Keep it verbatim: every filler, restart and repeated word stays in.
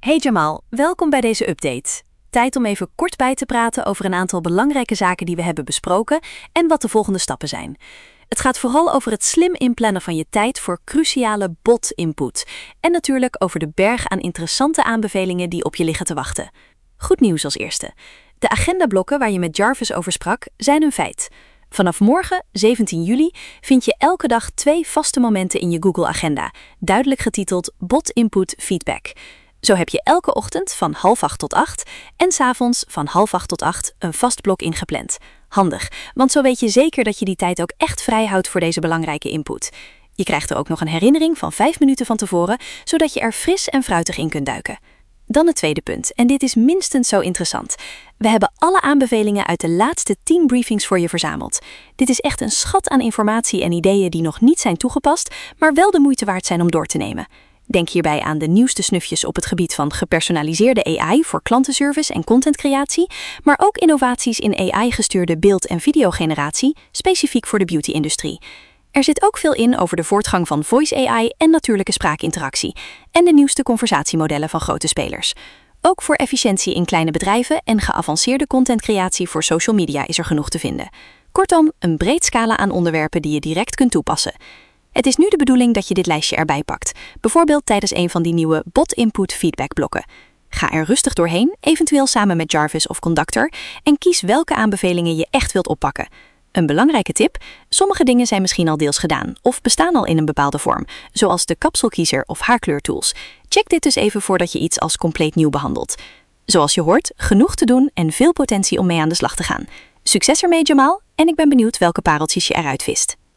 Hey Jamal, welkom bij deze update. Tijd om even kort bij te praten over een aantal belangrijke zaken die we hebben besproken en wat de volgende stappen zijn. Het gaat vooral over het slim inplannen van je tijd voor cruciale bot-input. En natuurlijk over de berg aan interessante aanbevelingen die op je liggen te wachten. Goed nieuws als eerste. De agendablokken waar je met Jarvis over sprak, zijn een feit. Vanaf morgen, zeventien juli, vind je elke dag twee vaste momenten in je Google-agenda, duidelijk getiteld Bot Input Feedback. Zo heb je elke ochtend van half acht tot acht en 's avonds van half acht tot acht een vast blok ingepland. Handig, want zo weet je zeker dat je die tijd ook echt vrij houdt voor deze belangrijke input. Je krijgt er ook nog een herinnering van vijf minuten van tevoren, zodat je er fris en fruitig in kunt duiken. Dan het tweede punt, en dit is minstens zo interessant. We hebben alle aanbevelingen uit de laatste tien briefings voor je verzameld. Dit is echt een schat aan informatie en ideeën die nog niet zijn toegepast, maar wel de moeite waard zijn om door te nemen. Denk hierbij aan de nieuwste snufjes op het gebied van gepersonaliseerde A I voor klantenservice en contentcreatie, maar ook innovaties in A I-gestuurde beeld- en videogeneratie, specifiek voor de beauty-industrie. Er zit ook veel in over de voortgang van voice A I en natuurlijke spraakinteractie en de nieuwste conversatiemodellen van grote spelers. Ook voor efficiëntie in kleine bedrijven en geavanceerde contentcreatie voor social media is er genoeg te vinden. Kortom, een breed scala aan onderwerpen die je direct kunt toepassen. Het is nu de bedoeling dat je dit lijstje erbij pakt, bijvoorbeeld tijdens een van die nieuwe bot-input feedbackblokken. Ga er rustig doorheen, eventueel samen met Jarvis of Conductor, en kies welke aanbevelingen je echt wilt oppakken. Een belangrijke tip, sommige dingen zijn misschien al deels gedaan of bestaan al in een bepaalde vorm, zoals de kapselkiezer of haarkleurtools. Check dit dus even voordat je iets als compleet nieuw behandelt. Zoals je hoort, genoeg te doen en veel potentie om mee aan de slag te gaan. Succes ermee, Jamal, en ik ben benieuwd welke pareltjes je eruit vist.